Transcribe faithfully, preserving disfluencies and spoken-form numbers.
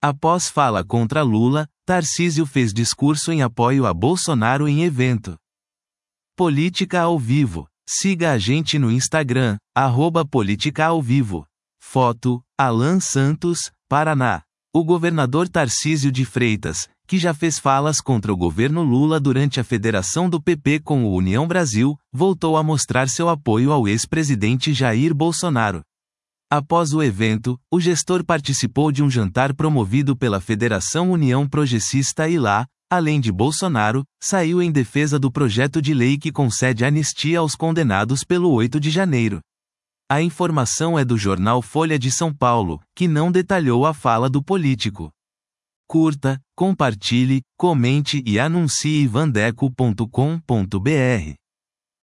Após fala contra Lula, Tarcísio fez discurso em apoio a Bolsonaro em evento. Política ao vivo. Siga a gente no Instagram, arroba Política ao Vivo. Foto, Alan Santos, Paraná. O governador Tarcísio de Freitas, que já fez falas contra o governo Lula durante a federação do P P com o União Brasil, voltou a mostrar seu apoio ao ex-presidente Jair Bolsonaro. Após o evento, o gestor participou de um jantar promovido pela Federação União Progressista e lá, além de Bolsonaro, saiu em defesa do projeto de lei que concede anistia aos condenados pelo oito de janeiro. A informação é do jornal Folha de São Paulo, que não detalhou a fala do político. Curta, compartilhe, comente e anuncie vandeco ponto com ponto br.